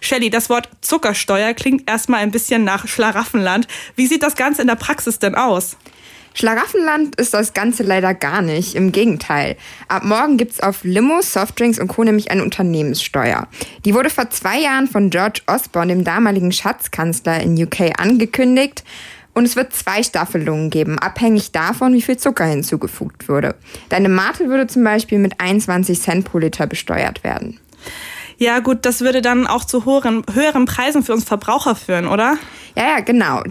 Shelley, das Wort Zuckersteuer klingt erstmal ein bisschen nach Schlaraffenland. Wie sieht das Ganze in der Praxis denn aus? Schlaraffenland ist das Ganze leider gar nicht. Im Gegenteil. Ab morgen gibt's auf Limos, Softdrinks und Co. nämlich eine Unternehmenssteuer. Die wurde vor 2 Jahren von George Osborne, dem damaligen Schatzkanzler in UK, angekündigt. Und es wird 2 Staffelungen geben, abhängig davon, wie viel Zucker hinzugefügt wurde. Deine Mate würde zum Beispiel mit 21 Cent pro Liter besteuert werden. Ja gut, das würde dann auch zu höheren Preisen für uns Verbraucher führen, oder? Ja, genau.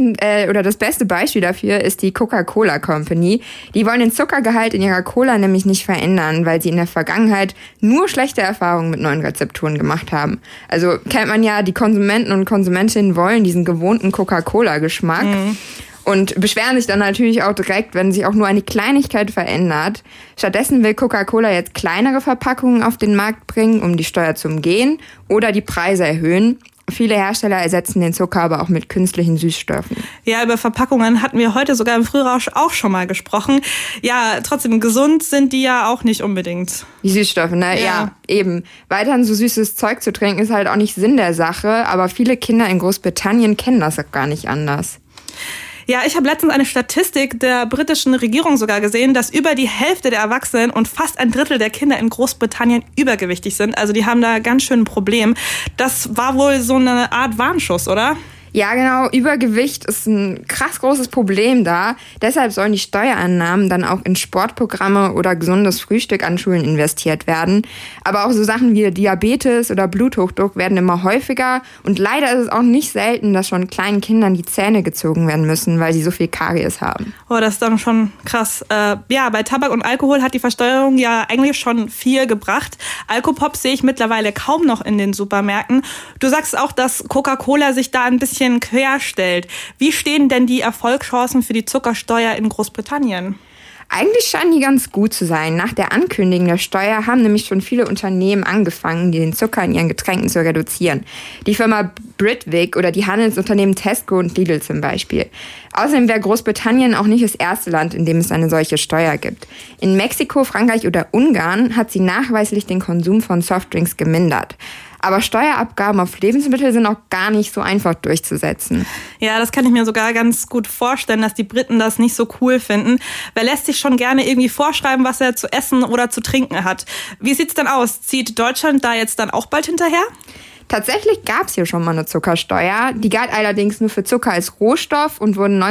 Das beste Beispiel dafür ist die Coca-Cola Company. Die wollen den Zuckergehalt in ihrer Cola nämlich nicht verändern, weil sie in der Vergangenheit nur schlechte Erfahrungen mit neuen Rezepturen gemacht haben. Also kennt man ja, die Konsumenten und Konsumentinnen wollen diesen gewohnten Coca-Cola-Geschmack. Und beschweren sich dann natürlich auch direkt, wenn sich auch nur eine Kleinigkeit verändert. Stattdessen will Coca-Cola jetzt kleinere Verpackungen auf den Markt bringen, um die Steuer zu umgehen oder die Preise erhöhen. Viele Hersteller ersetzen den Zucker aber auch mit künstlichen Süßstoffen. Ja, über Verpackungen hatten wir heute sogar im Frührausch auch schon mal gesprochen. Ja, trotzdem gesund sind die ja auch nicht unbedingt. Die Süßstoffe, ne? Ja, eben. Weiterhin so süßes Zeug zu trinken ist halt auch nicht Sinn der Sache, aber viele Kinder in Großbritannien kennen das auch gar nicht anders. Ja, ich habe letztens eine Statistik der britischen Regierung sogar gesehen, dass über die Hälfte der Erwachsenen und fast ein Drittel der Kinder in Großbritannien übergewichtig sind. Also die haben da ganz schön ein Problem. Das war wohl so eine Art Warnschuss, oder? Ja, genau. Übergewicht ist ein krass großes Problem da. Deshalb sollen die Steuereinnahmen dann auch in Sportprogramme oder gesundes Frühstück an Schulen investiert werden. Aber auch so Sachen wie Diabetes oder Bluthochdruck werden immer häufiger. Und leider ist es auch nicht selten, dass schon kleinen Kindern die Zähne gezogen werden müssen, weil sie so viel Karies haben. Oh, das ist dann schon krass. Ja, bei Tabak und Alkohol hat die Versteuerung ja eigentlich schon viel gebracht. Alkopops sehe ich mittlerweile kaum noch in den Supermärkten. Du sagst auch, dass Coca-Cola sich da ein bisschen querstellt. Wie stehen denn die Erfolgschancen für die Zuckersteuer in Großbritannien? Eigentlich scheinen die ganz gut zu sein. Nach der Ankündigung der Steuer haben nämlich schon viele Unternehmen angefangen, den Zucker in ihren Getränken zu reduzieren. Die Firma Britvic oder die Handelsunternehmen Tesco und Lidl zum Beispiel. Außerdem wäre Großbritannien auch nicht das erste Land, in dem es eine solche Steuer gibt. In Mexiko, Frankreich oder Ungarn hat sie nachweislich den Konsum von Softdrinks gemindert. Aber Steuerabgaben auf Lebensmittel sind auch gar nicht so einfach durchzusetzen. Ja, das kann ich mir sogar ganz gut vorstellen, dass die Briten das nicht so cool finden. Wer lässt sich schon gerne irgendwie vorschreiben, was er zu essen oder zu trinken hat? Wie sieht's denn aus? Zieht Deutschland da jetzt dann auch bald hinterher? Tatsächlich gab es hier schon mal eine Zuckersteuer. Die galt allerdings nur für Zucker als Rohstoff und wurde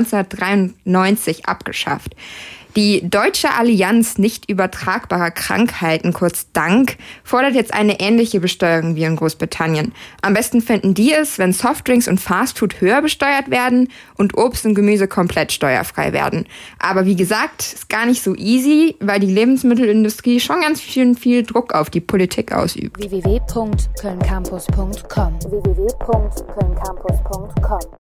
1993 abgeschafft. Die Deutsche Allianz nicht übertragbarer Krankheiten, kurz DANK, fordert jetzt eine ähnliche Besteuerung wie in Großbritannien. Am besten finden die es, wenn Softdrinks und Fastfood höher besteuert werden und Obst und Gemüse komplett steuerfrei werden. Aber wie gesagt, ist gar nicht so easy, weil die Lebensmittelindustrie schon ganz schön viel Druck auf die Politik ausübt. www.kölncampus.com